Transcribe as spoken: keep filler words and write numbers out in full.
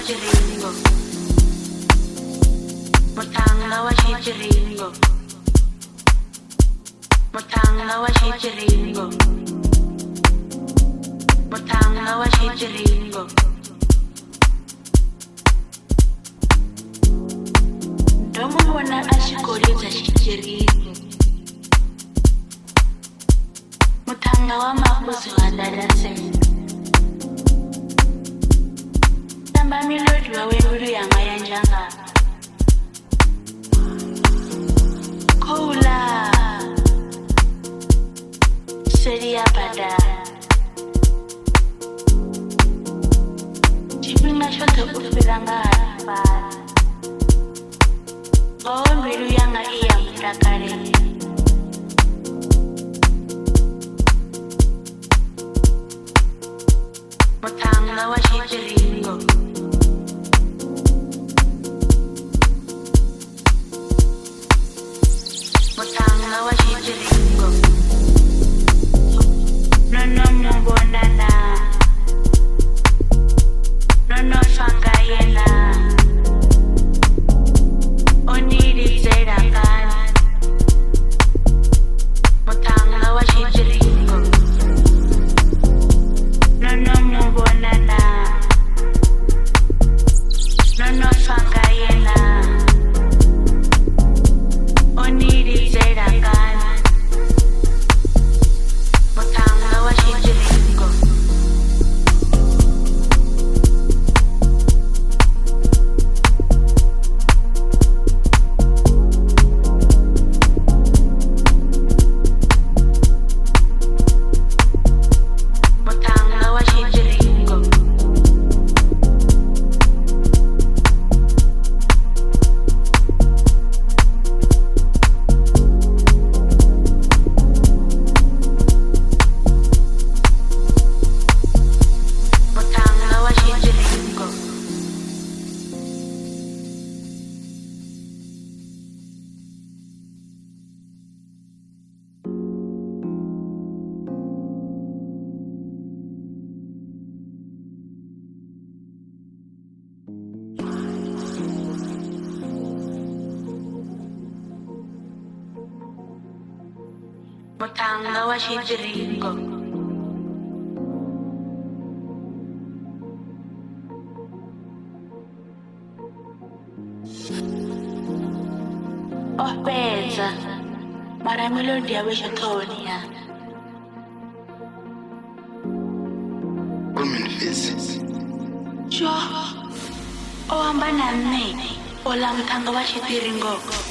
xichiringo Mutanga wa xichiringo Mutanga wa xichiringo Mutanga wa xichiringo Ndomo vona a xikolisa xichiringo Mutanga wa mabuzi wa dadaseni Tamba milodi wa wengulu yanga ya njanga Koula Seria pada Chipinga shote kufilanga haripa Gawa mbilu yanga iya mtakare Mutanga wa xichiringo Mutanga wa xichiringo Nono mubonana Nono swangayena Oniri zerakan Mutanga wa xichiringo Nono mubonana Nono swangayena Oniri zerakan Mutanga wa xichiringo Mutanga wa xichiringo Mutanga wa xichiringo Mutanga wa xichiringo Opeza Mara melodi ya wesha toni ya Uminifisi Jo Oamba na mme Ola mutanga wa xichiringo